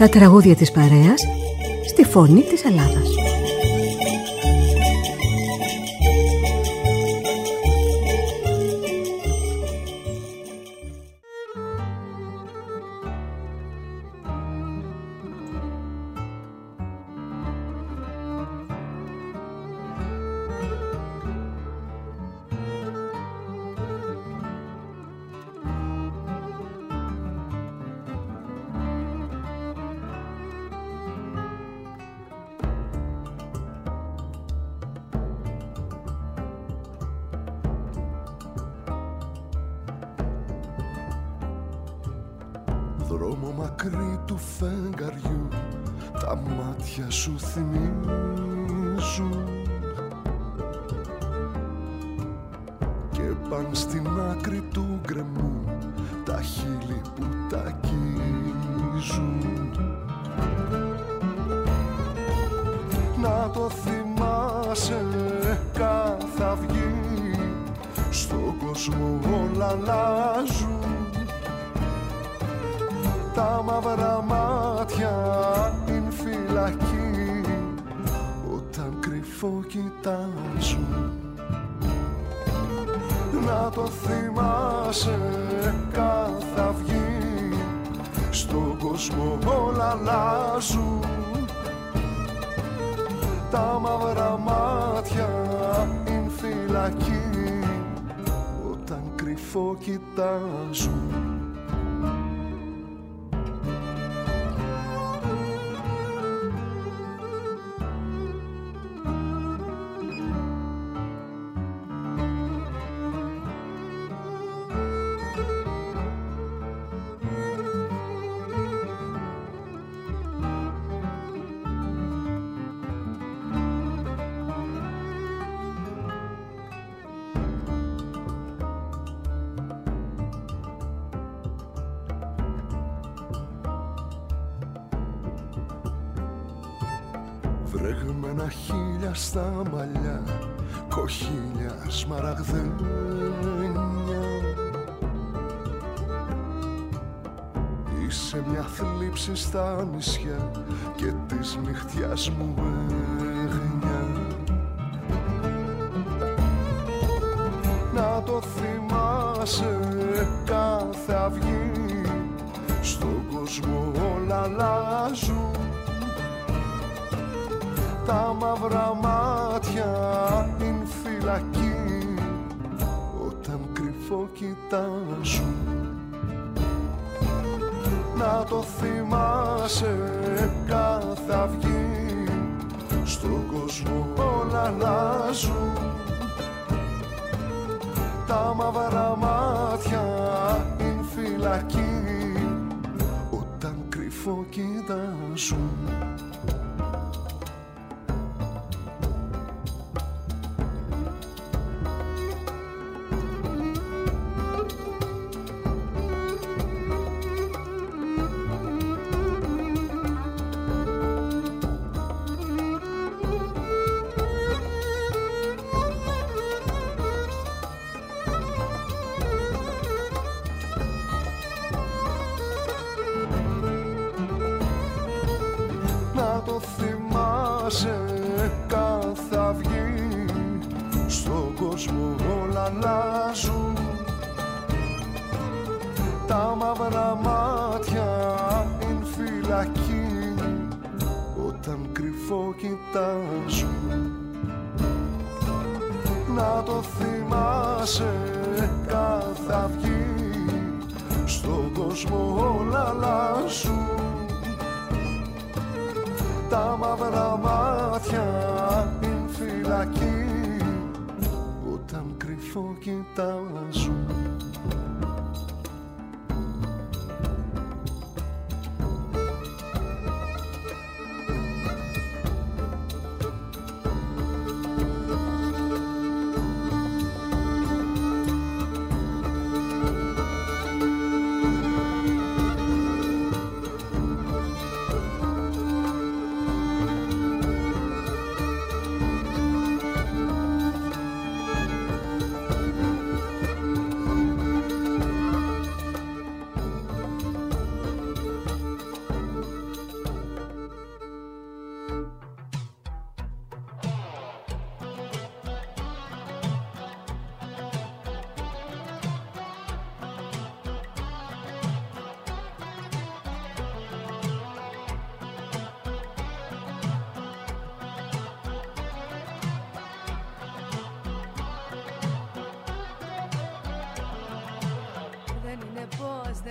Τα τραγούδια της παρέας στη φωνή της Ελλάδας. Δρόμο μακρύ του φεγγαριού τα μάτια σου θυμίζουν και παν στην άκρη του γκρεμού τα χείλη που τα αγγίζουν. Να το θυμάσαι κάθε αυγή, στον κόσμο όλα αλλάζουν. Τα μαύρα μάτια είναι φυλακή όταν κρυφό κοιτάζουν. Να το θυμάσαι κάθε αυγή, στον κόσμο όλα αλλάζουν. Τα μαύρα μάτια είναι φυλακή όταν κρυφό κοιτάζουν. Βρεγμένα χείλια στα μαλλιά, κοχύλια σμαραγδένια. Είσαι μια θλίψη στα νησιά και της νυχτιάς μου έγνια. Να το θυμάσαι κάθε αυγή, στον κόσμο όλα αλλάζουν. Τα μαύρα μάτια είναι φυλακή όταν κρυφό κοιτάζουν. Να το θυμάσαι κάθε αυγή, στον κόσμο όλα αλλάζουν. Τα μαύρα μάτια είναι φυλακή όταν κρυφό κοιτάζουν. Να το θυμάσαι κάθε αυγή, στον κόσμο όλα αλλάζουν. Τα μαύρα μάτια είναι φυλακή όταν κρυφό κοιτάζουν. Να το θυμάσαι κάθε αυγή, στον κόσμο όλα αλλάζουν. Τα μαύρα μάτια είναι φυλακή όταν κρυφό κοιτάζουν.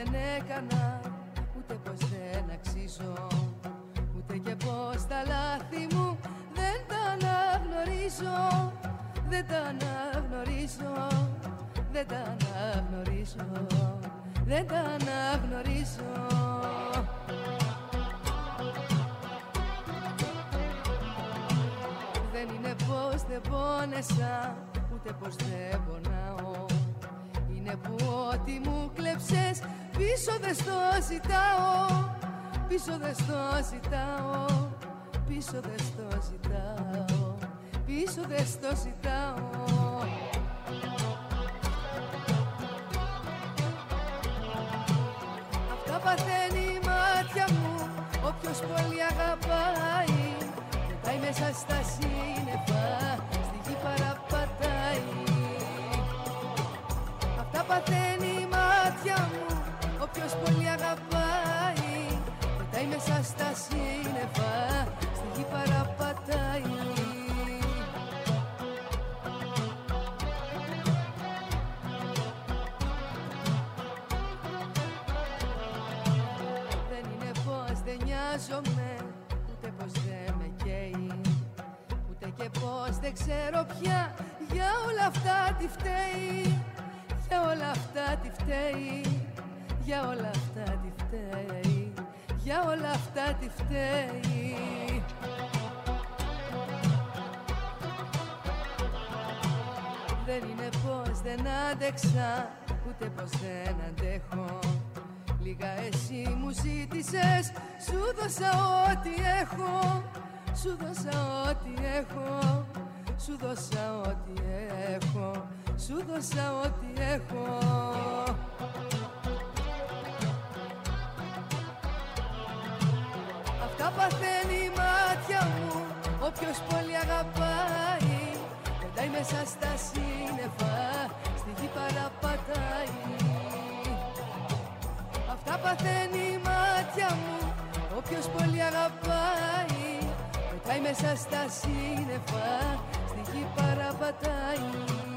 δεν έκανα, ούτε πως δεν αξίζω, ούτε και πως τα λάθη μου δεν τα αναγνωρίζω. Δεν τα αναγνωρίζω, δεν τα αναγνωρίζω, δεν τα αναγνωρίζω. Δεν είναι πως δεν πόνεσα, ούτε πως δεν πονάω. Είναι που ό,τι μου κλέψες πίσω δεν στο ζητάω. Πίσω δεν στο ζητάω, πίσω δεν στο ζητάω, πίσω δεν στο ζητάω. Αυτά παθαίνει η μάτια μου, όποιος πολύ αγαπάει. Πετάει μέσα στα σύννεφα, στη γη παραπατάει. Αυτά παθαίνει η μάτια μου, όποιος πολύ αγαπάει. Πετάει μέσα στα σύννεφα, στη γη παραπατάει. Δεν είναι πως δεν νοιάζομαι, ούτε πως δεν με καίει, ούτε και πως δεν ξέρω πια για όλα αυτά τι φταίει. Για όλα αυτά τι φταίει, για όλα αυτά τι φταίει, για όλα αυτά τι φταίει. Δεν είναι πως δεν άντεξα, ούτε πως δεν αντέχω. Λίγα εσύ μου ζήτησες, σου δώσα ό,τι έχω. Σου δώσα ό,τι έχω, σου δώσα ό,τι έχω, σου δώσα ό,τι έχω. Αυτά παθαίνει η μάτια μου, όποιος πολύ αγαπάει. Πετάει μέσα στα σύννεφα, στη γη παραπατάει. Αυτά παθαίνει η μάτια μου, όποιος πολύ αγαπάει. Πετάει μέσα στα σύννεφα, στη γη παραπατάει.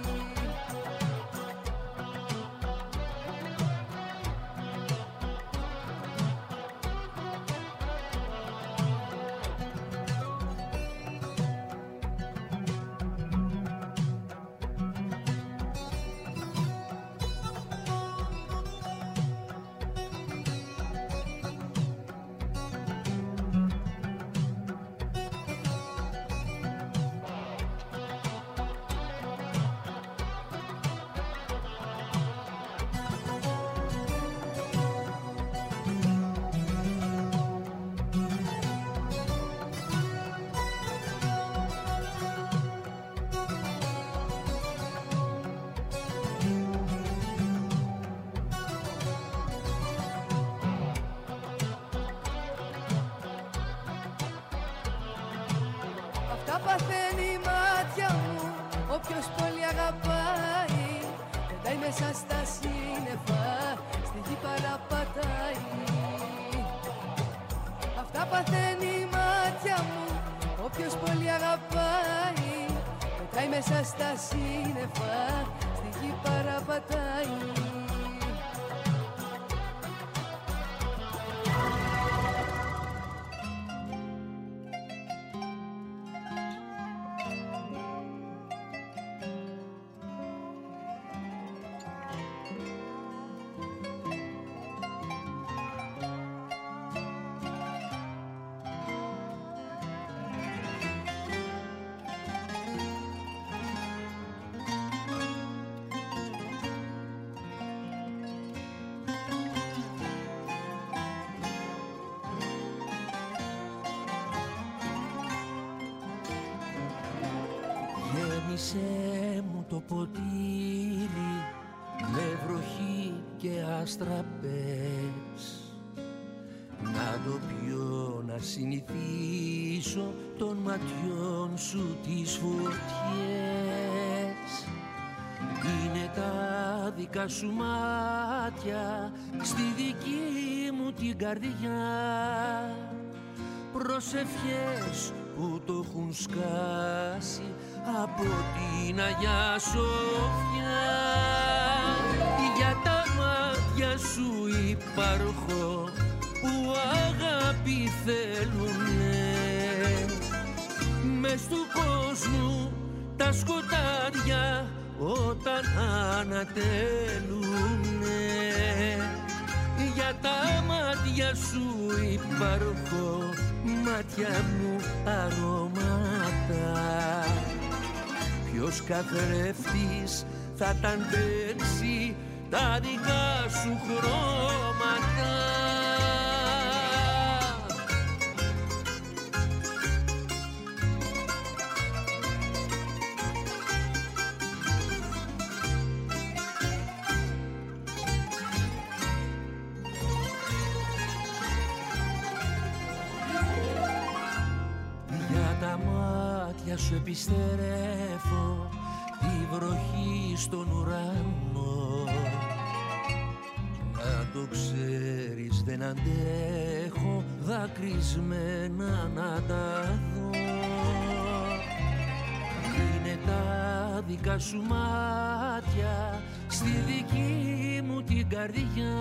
Όποιος πολύ αγαπάει, πετάει μέσα στα σύννεφα, στη γη παραπατάει. Αυτά παθαίνει η μάτια μου, όποιος πολύ αγαπάει. Πετάει μέσα στα σύννεφα, στη γη παραπατάει. Γέμισε μου το ποτήρι με βροχή και άστρα πες. Να το πιω, να συνηθίσω των ματιών σου τις φωτιές. Είναι τα δικά σου μάτια στη δική μου την καρδιά, προσευχές που το έχουν σκάσει από την Αγιά Σοφιά. Για τα μάτια σου η υπάρχω που αγάπη θέλουνε. Μες του κόσμου τα σκοτάδια όταν ανατέλουνε. Για τα μάτια σου υπάρχω, μάτια μου αρώματα. Ποιος καθρέφτης θα τα αντέξει τα δικά σου χρώματα. Για τα μάτια σου επιστρέφω τη βροχή στον ουρανό. Να το ξέρεις δεν αντέχω δακρυσμένα να τα δω. Είναι τα δικά σου μάτια στη δική μου την καρδιά.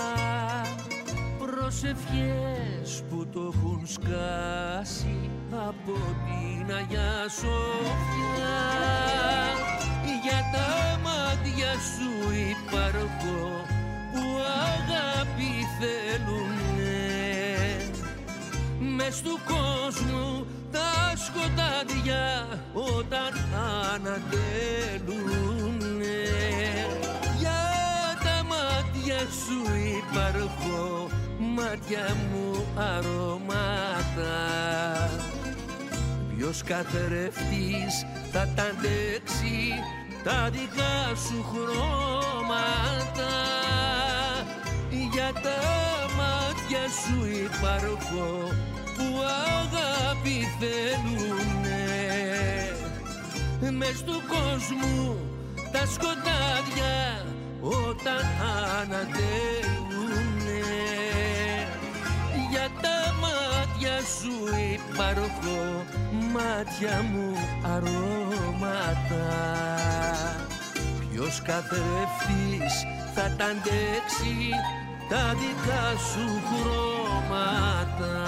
Προσευχές που το έχουν σκάσει από την Αγιά Σοφιά. Για τα μάτια σου υπάρχω που αγάπη θέλουνε. Μες του κόσμου τα σκοτάδια όταν ανατέλουνε. Για τα μάτια σου υπάρχω, μάτια μου αρώματα. Ποιος καθρέφτης θα τα αντέξει τα δικά σου χρώματα. Για τα μάτια σου υπάρχω που αγάπη θέλουνε. Μες του κόσμου τα σκοτάδια όταν ανατέλουνε. Για τα μάτια σου υπάρχω, μάτια μου αρώματα. Ποιος καθρέφτης θα τα αντέξει τα δικά σου χρώματα.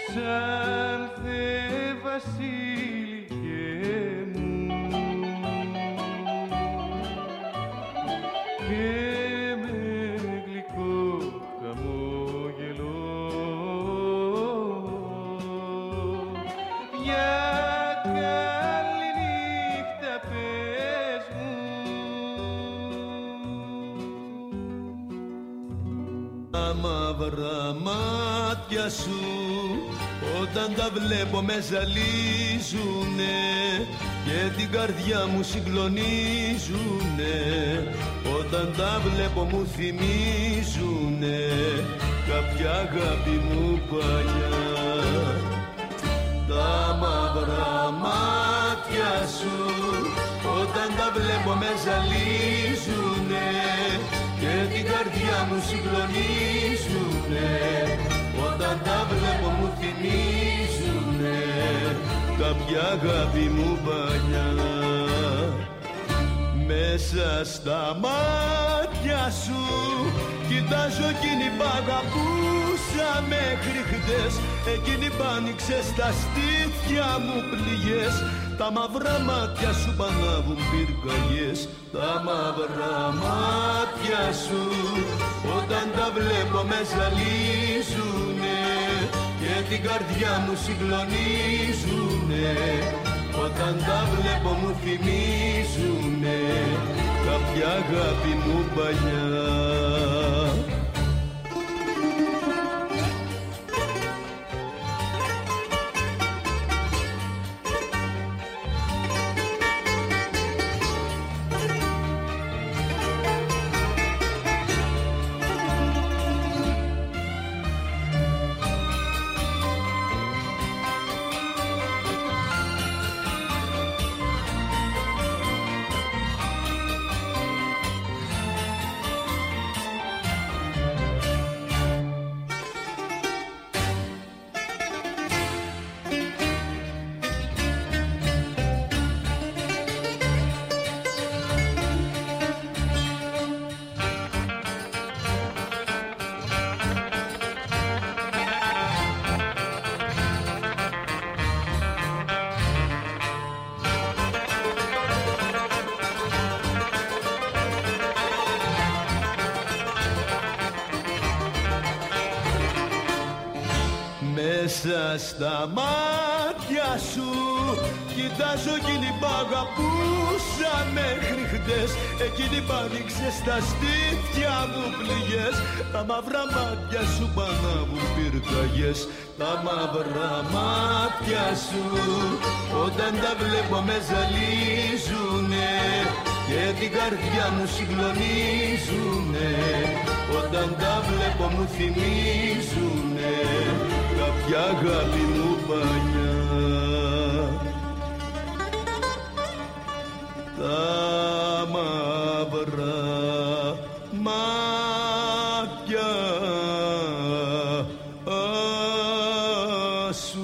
σαν Θε Βασίλικε μου και με γλυκό χαμόγελο για καλή νύχτα πες μου. Τα μαύρα μάτια σου όταν τα βλέπω με ζαλίζουνε και την καρδιά μου συγκλονίζουνε. Όταν τα βλέπω μου θυμίζουνε κάποια αγάπη μου παλιά. Τα μαύρα μάτια σου όταν τα βλέπω με ζαλίζουνε και την καρδιά μου συγκλονίζουνε. Όταν τα βλέπω μου θυμίζουνε κάποια αγάπη μου παλιά. Μέσα στα μάτια σου κοιτάζω εκείνη που αγαπούσα μέχρι χτες. Εκείνη που άνοιξε στα στήθια μου πληγές. Τα μαύρα μάτια σου πανάβουν πυρκαγιές. Τα μαύρα μάτια σου όταν τα βλέπω με ζαλίζουνε και την καρδιά μου συγκλονίζουνε. Όταν τα βλέπω μου θυμίζουνε κάποια αγάπη μου παλιά. Μέσα στα μάτια σου κοιτάζω εκείνη που αγαπούσα μέχρι χτες. Εκείνη που άνοιξε στα στήθια μου πληγές. Τα μαύρα μάτια σου πανάβουν πυρκαγιές. Τα μαύρα μάτια σου όταν τα βλέπω με ζαλίζουνε και την καρδιά μου συγκλονίζουνε. Όταν τα βλέπω μου θυμίζουνε κάποια αγάπη μου παλιά. Τα μαύρα μάτια σου.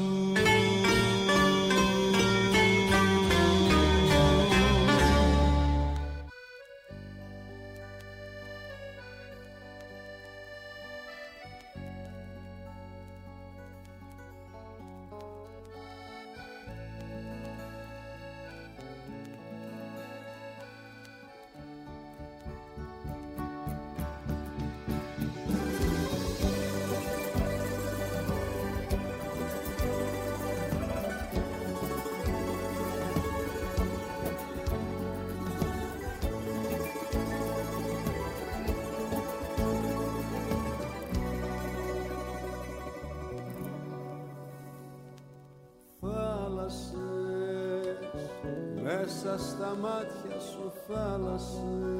Μέσα στα μάτια σου θάλασσες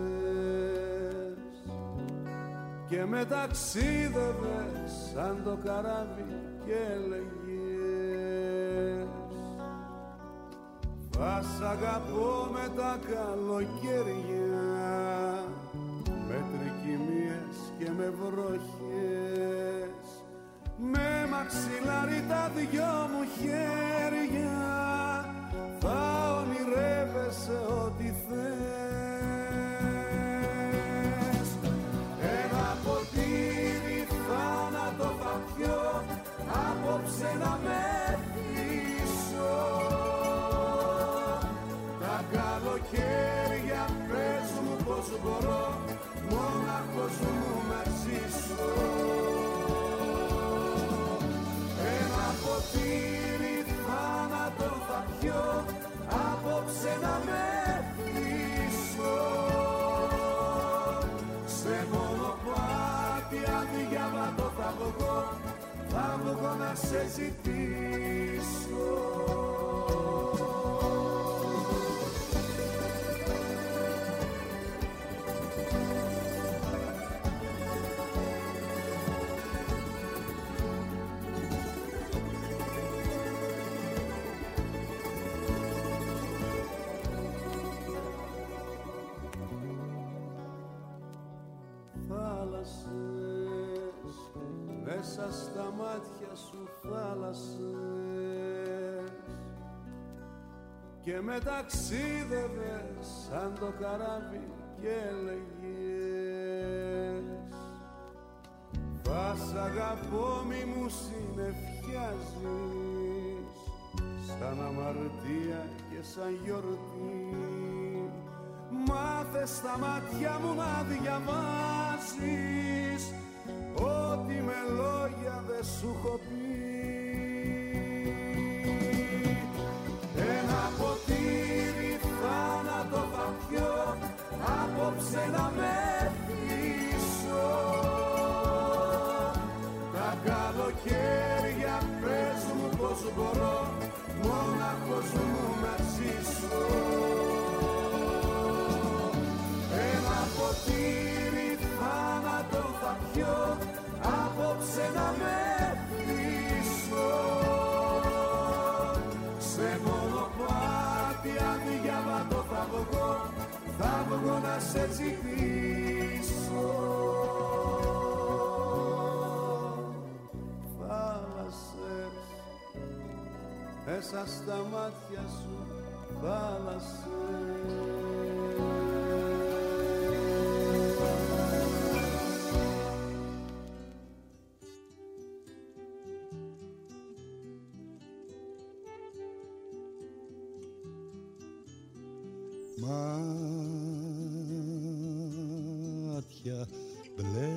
και με ταξίδευες σαν το καράβι και έλεγες θα σ' αγαπώ με τα καλοκαίρια, με τρικυμίες και με βροχές, με μαξιλάρι τα δυο μου χέρια θα ονειρεύεσαι ό,τι θες. Ένα ποτήρι θάνατο θα πιω από απόψε να με πείσω. Τα καλοκαίρια πες μου πως μπορώ μόναχος μου να ζήσω. Ένα ποτήρι θάνατο θα πιω απόψε να με πείσω. Σε μονοπάτι αδιάβατο θα βγω να σε ζητήσω. Μέσα στα μάτια σου θάλασσες και με ταξίδευες σαν το καράβι και έλεγες θα σ' αγαπώ μη μου συνεφιάζεις, σαν αμαρτία και σαν γιορτή. Μάθε στα μάτια μου να διαβάζεις ό,τι με λόγια δεν σου έχω πει. Ένα ποτήρι θάνατο θα πιω απόψε να με πείσω. Τα καλοκαίρια πες μου πως μπορώ μόναχος μου να ζήσω. Ένα ποτήρι θάνατο θα πιω απόψε να με πείσω. Σε μονοπάτι αδιάβατο θα βγω να σε ζητήσω. Θάλασσες μέσα στα μάτια σου θάλασσες. Μάτια μπλε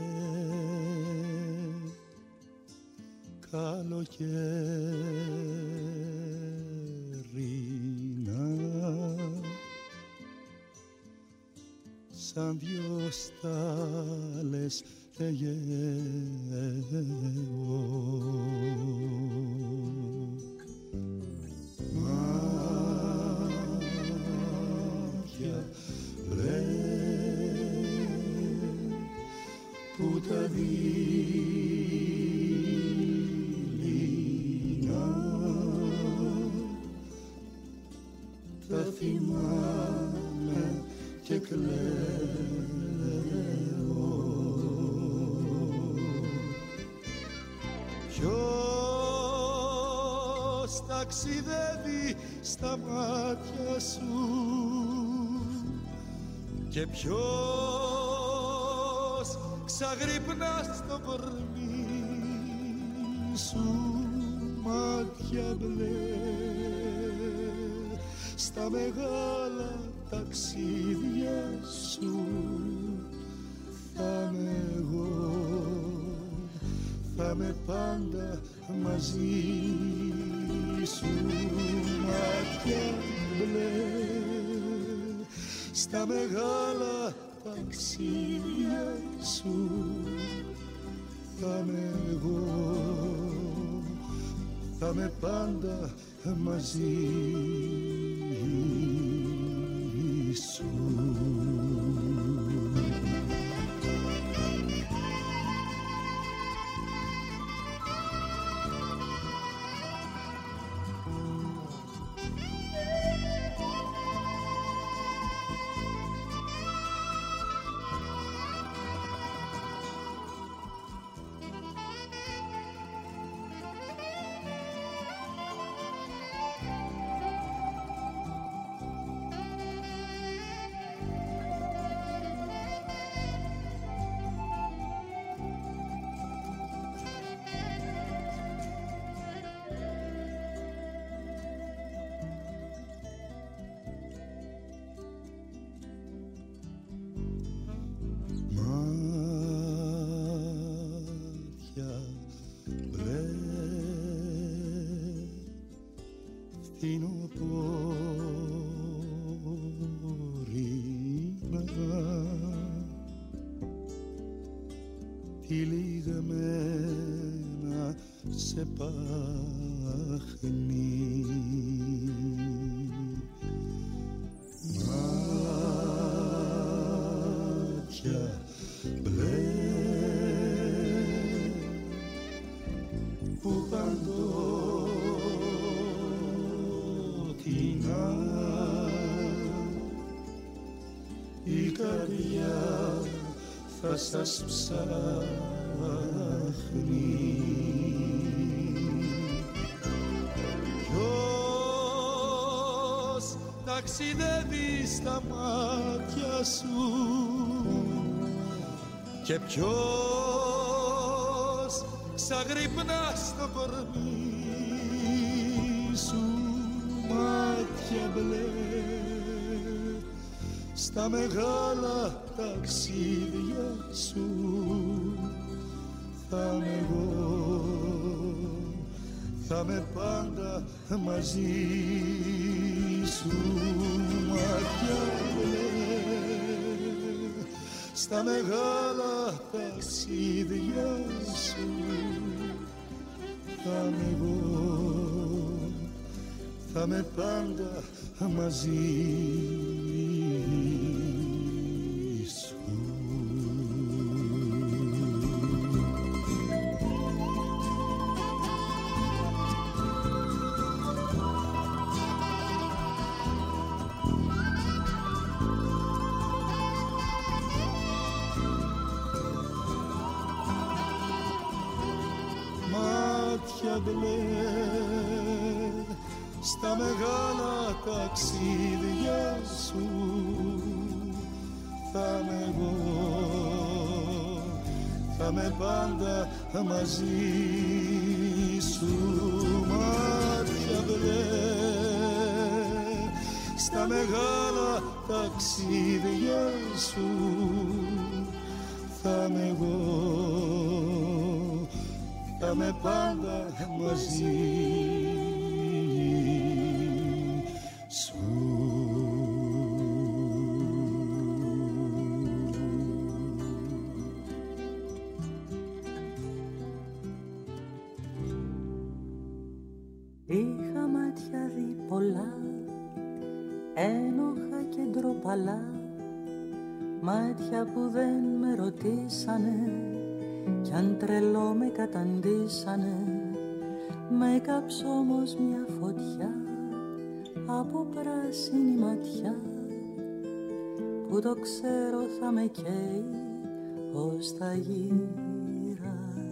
καλοκαίρινα σαν δυο στάλες εγώ. Μπλε που τα δειλινά τα θυμάμαι και κλαίω. Ποιος ταξιδεύει στα μάτια σου και ποιος ξαγρυπνά στο κορμί σου. Μάτια μπλε στα μεγάλα ταξίδια σου θα είμαι εγώ, θα είμαι πάντα μαζί σου. Μάτια μπλε στα μεγάλα ταξίδια σου θα είμαι εγώ, θα είμαι πάντα μαζί σου. την οπόρινα τυλιγμένα σε πάχνη. Μάτια μπλε που παντότινα η καρδιά θα σας ψάχνει. Ποιος ταξιδεύει στα μάτια σου και ποιος ξαγρυπνά στο κορμί σου. Μάτια μπλε στα μεγάλα ταξίδια σου θα είμαι εγώ, θα είμαι πάντα μαζί σου. Μάτια μπλε στα μεγάλα ταξίδια σου θα είμαι εγώ, θα είμαι πάντα μαζί σου. Μάτια μπλε στα μεγάλα ταξίδια σου θα είμαι εγώ, θα είμαι πάντα μαζί σου. Μάτια μπλε στα μεγάλα ταξίδια σου θα είμαι εγώ, θα είμαι πάντα μαζί σου. Είχα μάτια δει πολλά, ένοχα και ντροπαλά, μάτια που δεν με ρωτήσανε κι αν τρελό με καταντήσανε. Με έκαψε όμως μια φωτιά από πράσινη ματιά που το ξέρω θα με καίει ως τα γύρατια.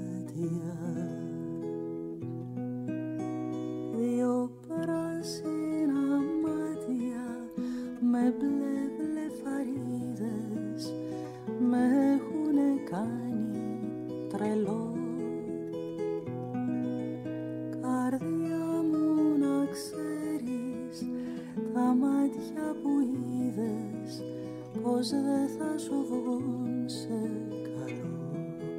Δύο πράσινα μάτια με μπλε βλεφαρίδες με έχουνε κάνει τρελό. Καρδιά μου να ξέρεις, τα μάτια που είδες πως δεν θα σου βγουν σε καλό.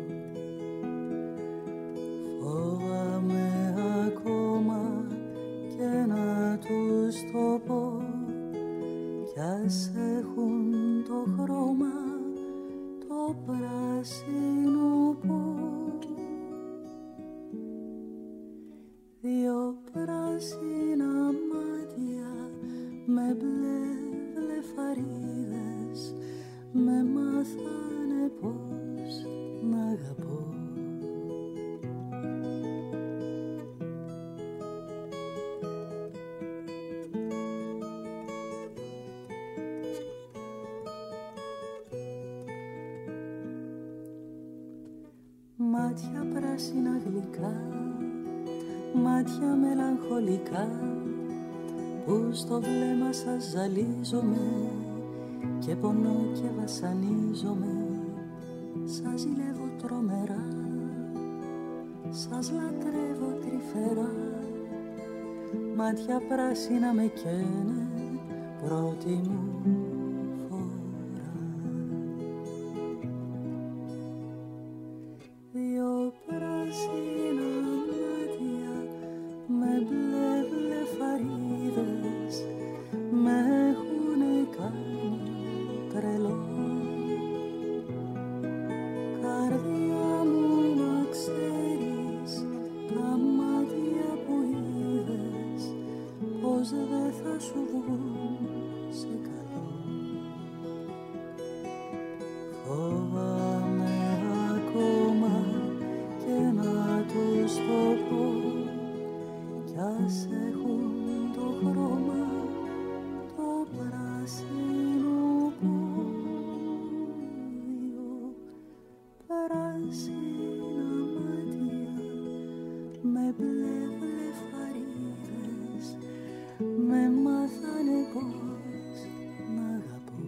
Φόβαμαι ακόμα και να τους το πω κι ας έχουν το χρώμα το πράσινο που. Δύο πράσινα μάτια με μπλε βλεφαρίδες με μάθανε πως να αγαπώ. Μάτια πράσινα γλυκά, μάτια μελαγχολικά που στο βλέμμα σας ζαλίζομαι και πονώ και βασανίζομαι. Σας ζηλεύω τρομερά, σας λατρεύω τρυφερά. Μάτια πράσινα με καίνε πρώτη μου φορά. Δύο πράσινα μάτια με μπλε βλεφαρίδες πως δεν θα σου βγουν σε καλό. Φοβάμαι ακόμα και να τους το πω, κι ας έχουν το χρώμα το πράσινο πόδιο, πράσινα μάτια με μπλε βλεφαρίδες, με μάθανε πως να αγαπώ.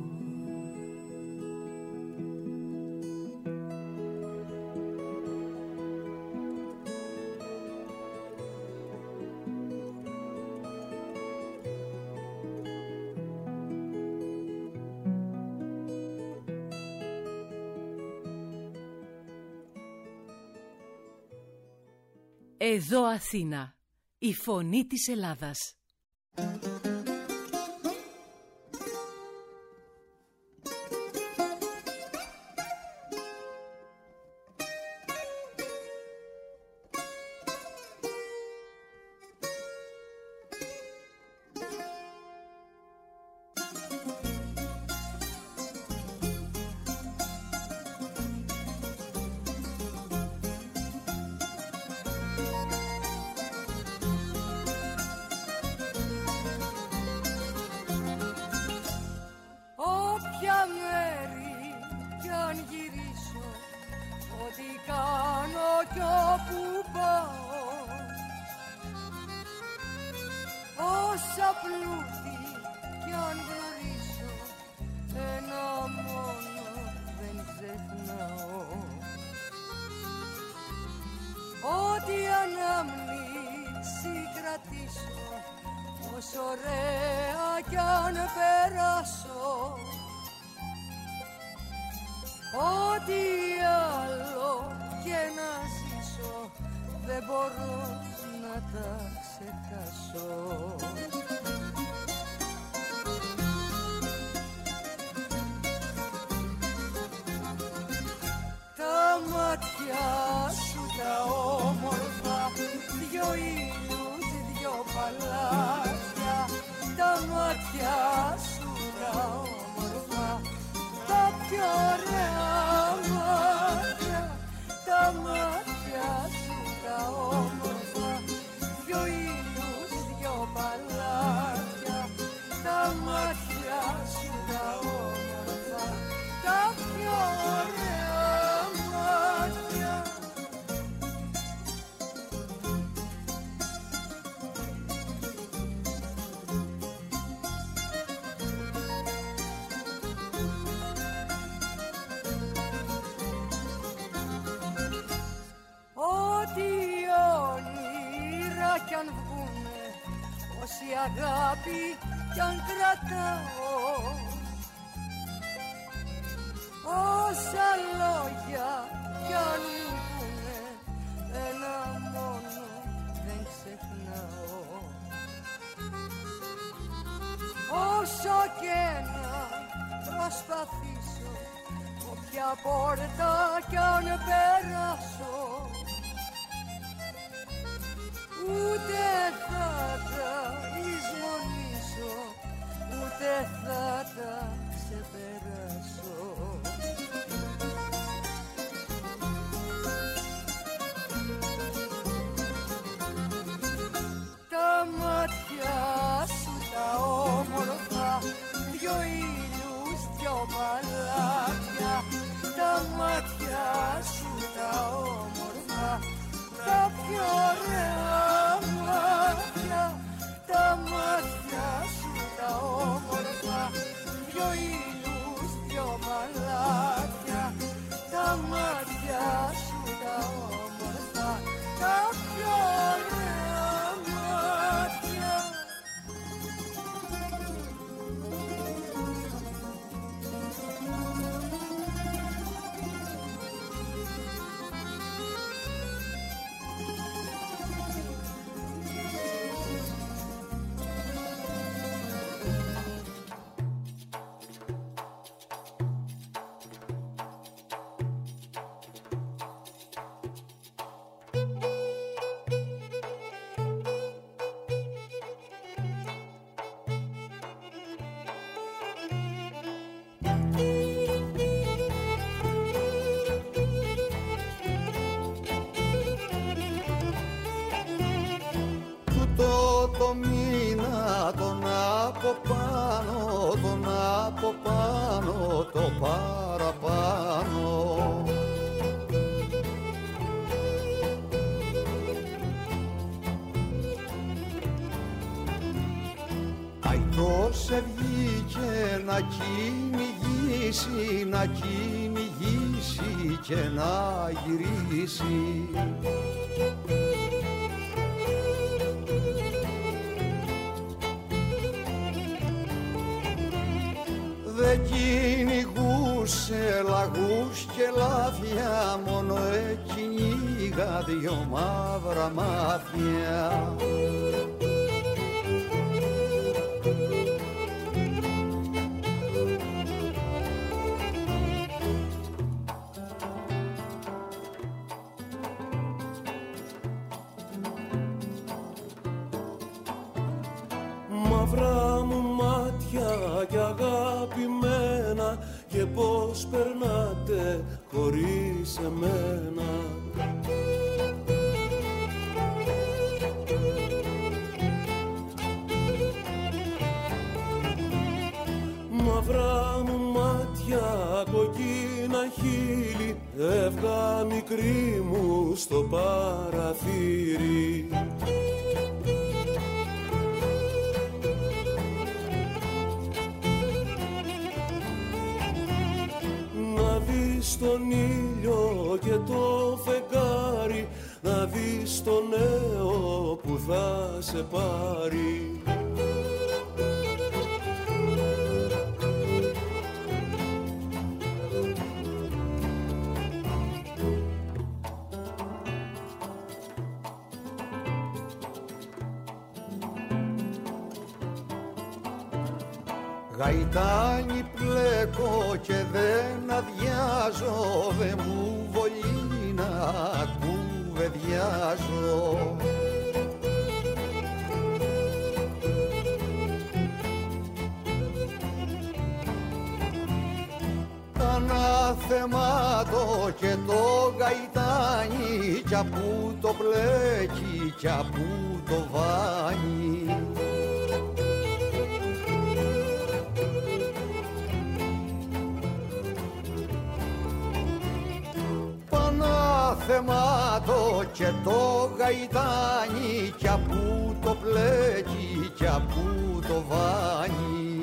Εδώ Αθήνα, η φωνή της Ελλάδας. Αγάπη κι αν κρατάω, όσα λόγια κι αν μου πούνε, ένα μόνο δεν ξεχνάω. Όσο και να προσπαθήσω, όποια πόρτα κι αν περάσω, ούτε θα τα εισμονήσω, ούτε θα τα ξεπεράσω. Τα μάτια σου τα όμορφα, δυο ήλιους, δυο παλάτια. Τα μάτια σου τα όμορφα, από πάνω, τον από πάνω, το παραπάνω. Αϊτός σε βγήκε να κυνηγήσει, να κυνηγήσει και να γυρίσει. Δεν κυνηγούσε λαγούς και λάθια, μόνο εκυνήγα δυο μαύρα μάτια. Μαύρα μου μάτια κι αγαπημένα, και πώς περνάτε χωρίς εμένα. Μαύρα μου μάτια, κοκκίνα χείλη, έβγα μικρή μου στο παραθύρι. Στον ήλιο και το φεγγάρι, να δεις το νέο που θα σε πάρει. Γαϊτάνι πλέκω και δεν αδειάζω, δε μου βολεί να κουβεντιάζω. Αναθεμάτω και το γαϊτάνι, κι απού το πλέκει κι απού το βάνει. Θεμάτο και το γαϊτάνι, κι απού το πλέκει κι απού το βάνει.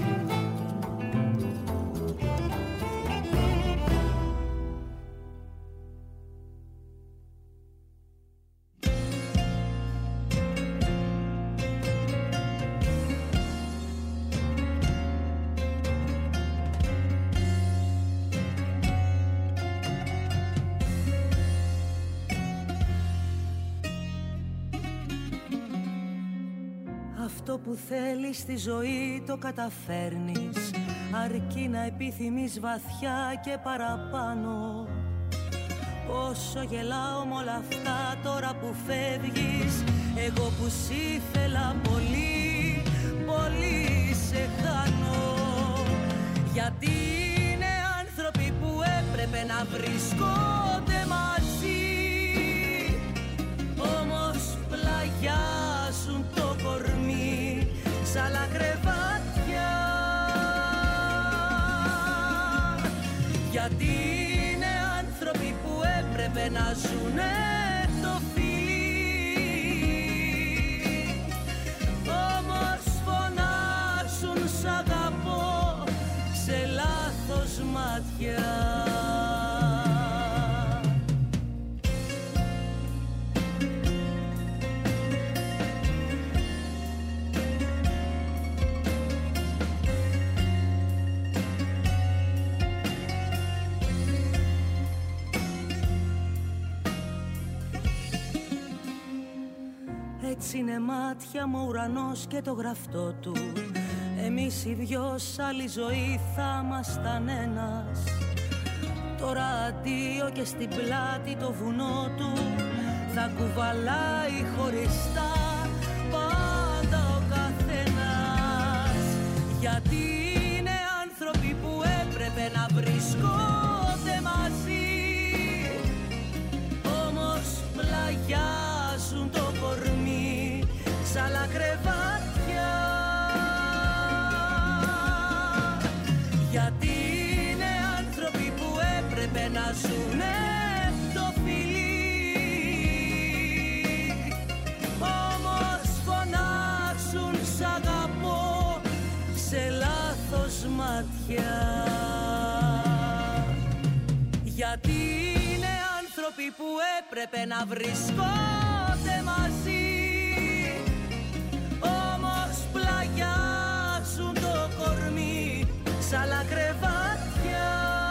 Αυτό που θέλεις στη ζωή το καταφέρνεις, αρκεί να επιθυμείς βαθιά και παραπάνω. Πόσο γελάω με όλα αυτά τώρα που φεύγεις, εγώ που σ' ήθελα πολύ, πολύ σε χάνω. Γιατί είναι άνθρωποι που έπρεπε να βρισκόνται μαζί, όμως πλαγιάζουν το κορμί σ' άλλα κρεβάτια. Γιατί είναι άνθρωποι που έπρεπε να ζουνε το φιλί, όμως φωνάζουν σ' αγαπώ σε λάθος μάτια. Έτσι είναι μάτια μου ουρανός και το γραφτό του. Εμείς οι δυο σ' άλλη ζωή θα ήμασταν ένας. Τώρα αντίο και στην πλάτη το βουνό του θα κουβαλάει χωριστά πάντα ο καθένας. Γιατί είναι άνθρωποι που έπρεπε να βρισκόνται μαζί, όμως πλαγιάζουν το κορμί σ' άλλα κρεβάτια. μάτια. Γιατί είναι άνθρωποι που έπρεπε να βρισκόνται μαζί, όμως πλαγιάζουν το κορμί σ' άλλα κρεβάτια.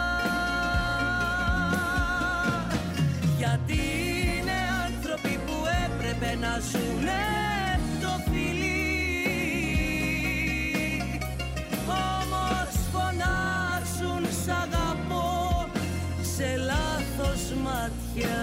Γιατί είναι άνθρωποι που έπρεπε να ζουνε το φιλί, όμως φωνάζουν σ' αγαπώ σε λάθος μάτια.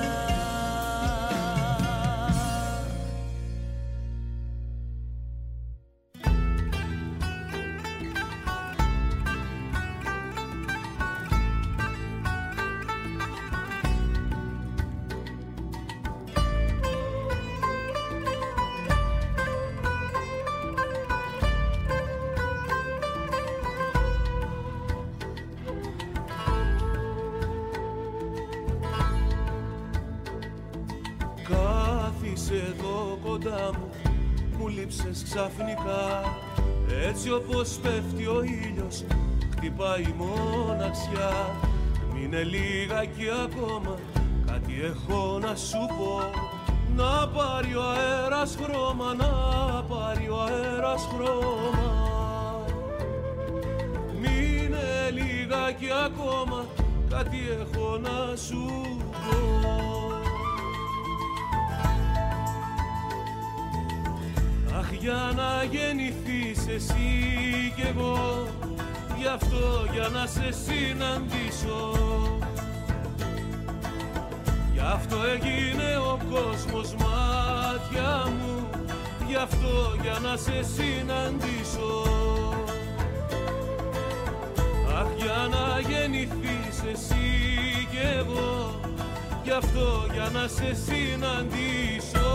Εδώ κοντά μου, μου λείψες ξαφνικά. Έτσι όπως πέφτει ο ήλιος, χτυπάει η μοναξιά. Μείνε λίγακι ακόμα, κάτι έχω να σου πω. Να πάρει ο αέρας χρώμα, να πάρει ο αέρας χρώμα. Μείνε λίγακι ακόμα, κάτι έχω να σου πω. Αχ, για να γεννηθείς εσύ κι εγώ, γι' αυτό για να σε συναντήσω. Γι' αυτό έγινε ο κόσμος μάτια μου, γι' αυτό για να σε συναντήσω. Αχ, για να γεννηθείς εσύ κι εγώ, γι' αυτό για να σε συναντήσω.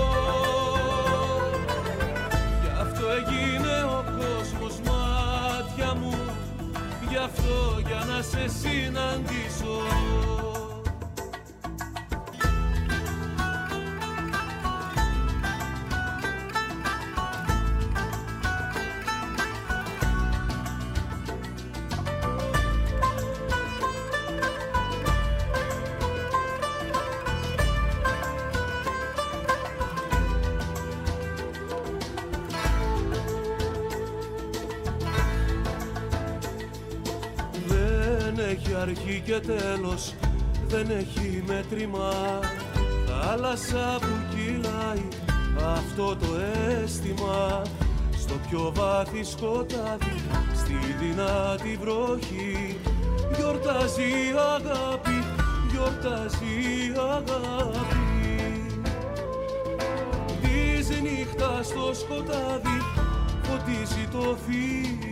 Έγινε ο κόσμος μάτια μου, γι' αυτό για να σε συναντήσω. Αρχή και τέλος, δεν έχει μέτρημα. Θάλασσα που κυλάει αυτό το αίσθημα. Στο πιο βάθη σκοτάδι, στη δυνατή βροχή, γιορτάζει η αγάπη, γιορτάζει η αγάπη. Της νύχτας στο σκοτάδι φωτίζει το φίλι.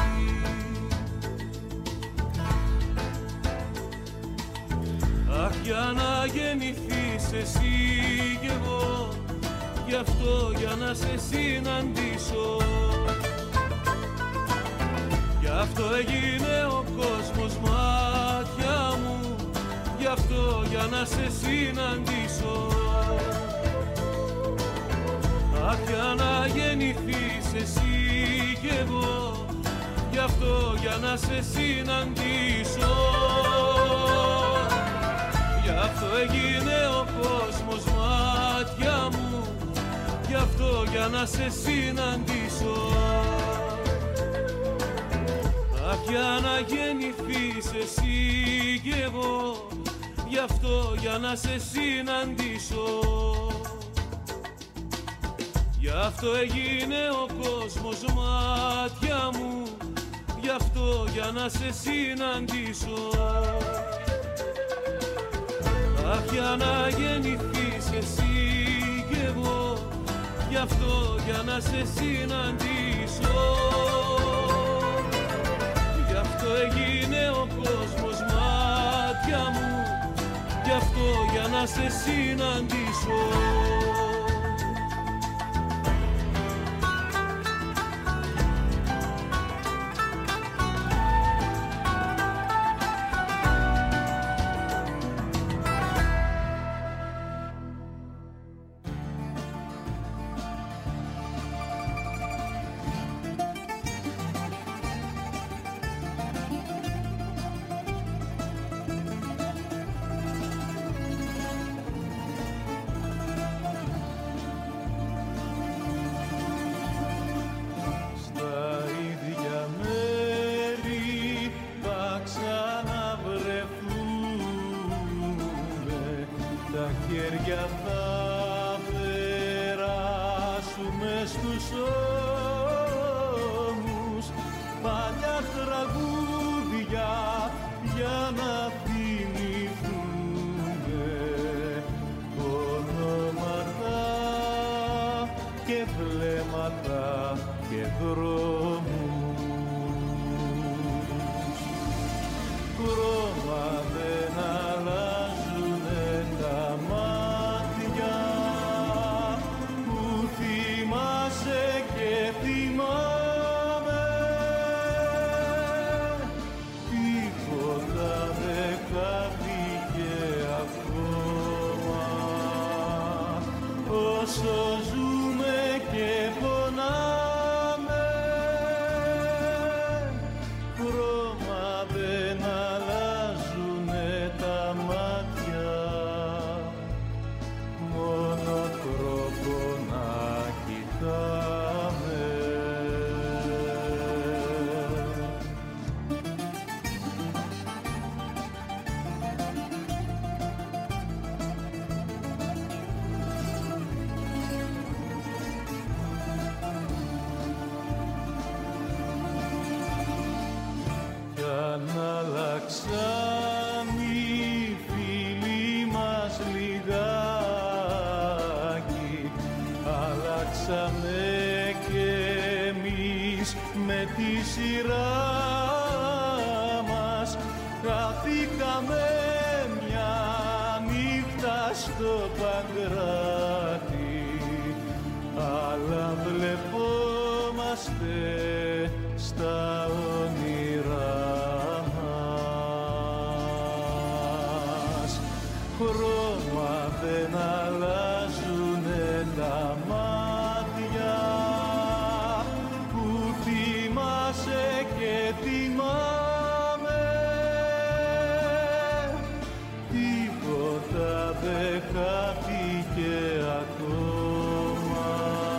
Αχ, για να γεννηθείς εσύ κι εγώ, γι' αυτό για να σε συναντήσω. Γι' αυτό έγινε ο κόσμος μάτια μου, γι' αυτό για να σε συναντήσω. Αχ, για να γεννηθείς εσύ κι εγώ, γι' αυτό για να σε συναντήσω. Γι' αυτό έγινε ο κόσμος μάτια μου, γι' αυτό για να σε συναντήσω. Αχ, για να γεννηθείς εσύ κι εγώ, γι' αυτό για να σε συναντήσω. Γι' αυτό έγινε ο κόσμος μάτια μου, γι' αυτό για να σε συναντήσω. Αχ, για να γεννηθείς εσύ κι εγώ, γι' αυτό για να σε συναντήσω. Γι' αυτό έγινε ο κόσμος μάτια μου, γι' αυτό για να σε συναντήσω. μες στους ώμους παλιά τραγούδια για να θυμηθούμε ονόματα και βλέμματα και δρόμους. Χρώμα δεν αλλάζουνε τα μάτια που θυμάσαι και θυμάμαι. Τίποτα δεν χάθηκε ακόμα όσο ζούμε και πονάμε. Χρώμα δεν αλλάζουνε τα μάτια, μόνο τρόπο να κοιτάμε. Κι αν αλλάξαν οι φίλοι μας λιγάκι, αλλάξαμε κι εμείς με τη σειρά μας. Χαθήκαμε μια νύχτα στο Παγκράτη, αλλά βλεπόμαστε στα όνειρά μας. Χρώμα δεν αλλάζουνε τα μάτια που θυμάσαι και θυμάμαι. Τίποτα δεν χάθηκε ακόμα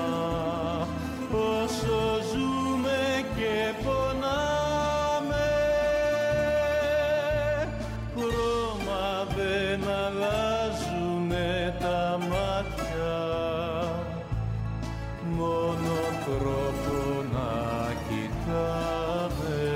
όσο ζούμε και πονάμε. Χρώμα δεν αλλάζουνε τα μάτια, μόνο τρόπο να κοιτάμε.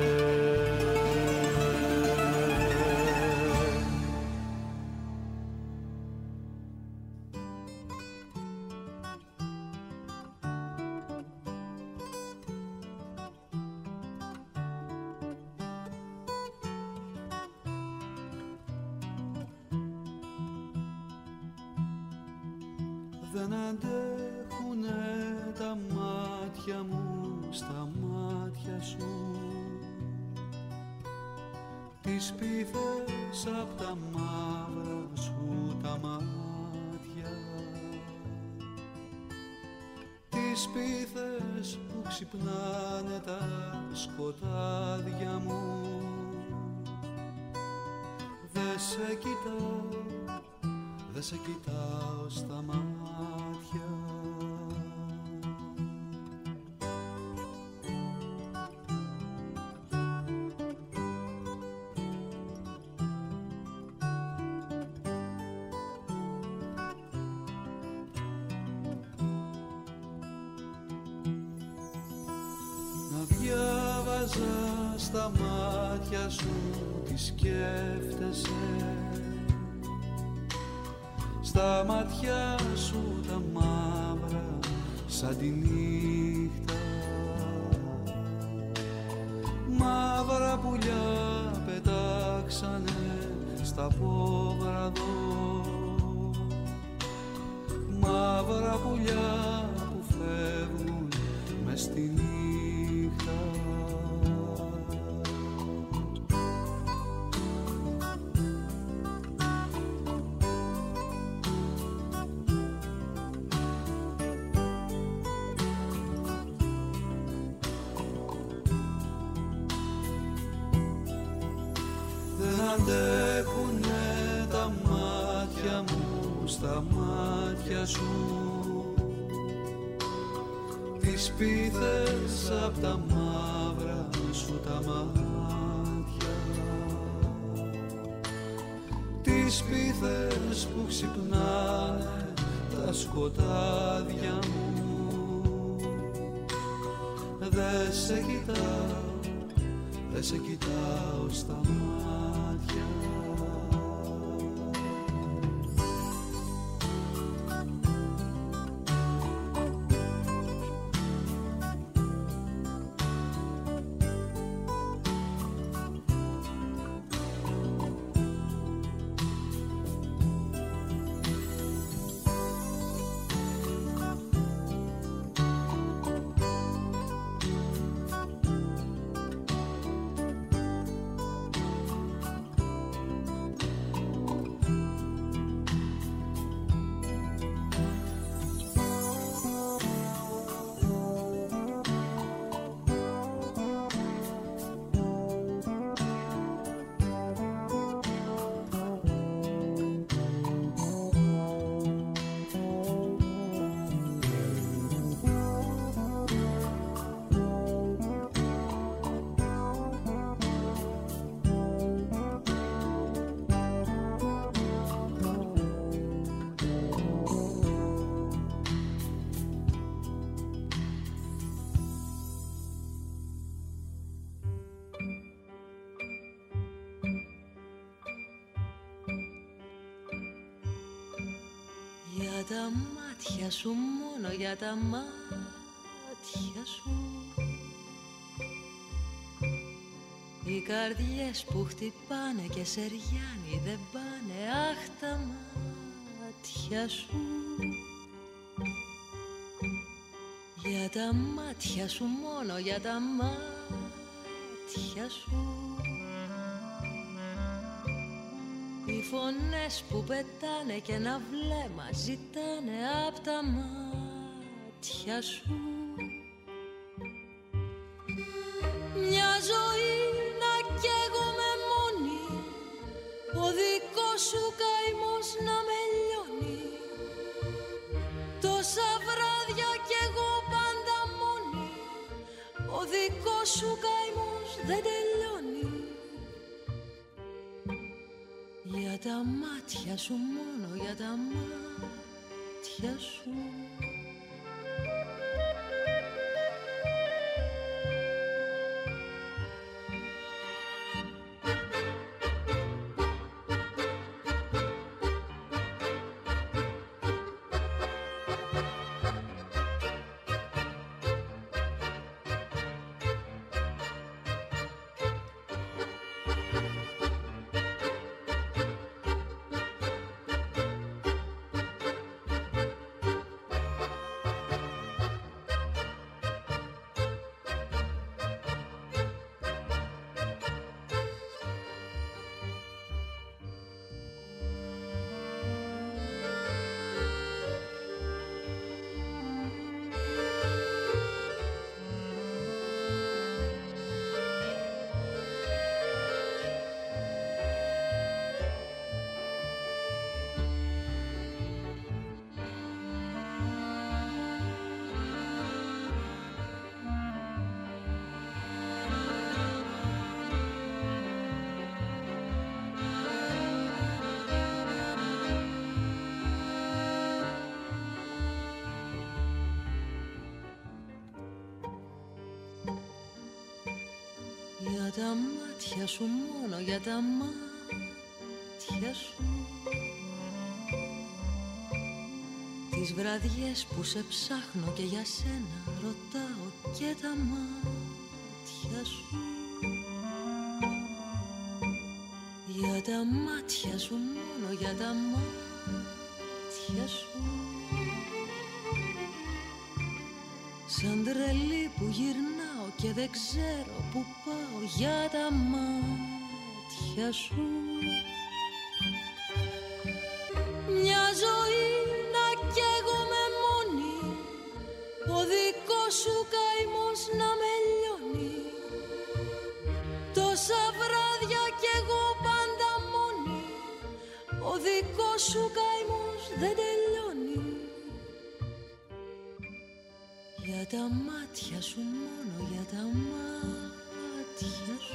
Δεν αντέχουνε τα μάτια μου στα μάτια σου, τις πίθες απ' τα μαύρα σου τα μάτια, τις πίθες που ξυπνάνε τα σκοτάδια μου. Δε σε κοιτάω, δε σε κοιτάω στα μάτια. Να διάβαζα στα μάτια σου τι σκέφτεσαι, στα μάτια σου τα μαύρα σαν τη νύχτα. Μαύρα πουλιά πετάξανε στα πόβραδο, μαύρα πουλιά που φεύγουν μες στη νύχτα. Αντέχουνε τα μάτια μου στα μάτια σου, τις πίθες απ' τα μαύρα σου τα μάτια, τις πίθες που ξυπνάνε τα σκοτάδια μου. δεν σε κοιτάω, δεν σε κοιτάω στα μάτια. Για τα μάτια σου, μόνο για τα μάτια σου, οι καρδιές που χτυπάνε και σε ριάνει δεν πάνε. Αχ, τα μάτια σου. Για τα μάτια σου, μόνο για τα μάτια σου, οι φωνές που πετάνε και ένα βλέμμα ζητάνε απ' τα μάτια σου. Μια ζωή να καίγομαι μόνη, ο δικός σου καημός να με λιώνει. Τόσα βράδια κι εγώ πάντα μόνη, ο δικός σου καημός δεν τελειώνει. Για τα μάτια σου, μόνο για τα μάτια σου. Για τα μάτια σου, μόνο για τα μάτια σου, τις βραδιές που σε ψάχνω και για σένα ρωτάω και τα μάτια σου. Για τα μάτια σου, μόνο για τα μάτια σου, σαν τρελή που γυρνάω και δεν ξέρω που πάω. Για τα μάτια σου. Μια ζωή να καίγομαι μόνη, ο δικός σου καημός να με λιώνει. Τόσα βράδια κι εγώ πάντα μόνη, ο δικός σου καημός δεν τελειώνει. Για τα μάτια σου, μόνο για τα μάτια σου.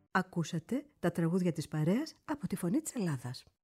Ακούσατε τα τραγούδια της παρέας από τη Φωνή της Ελλάδας.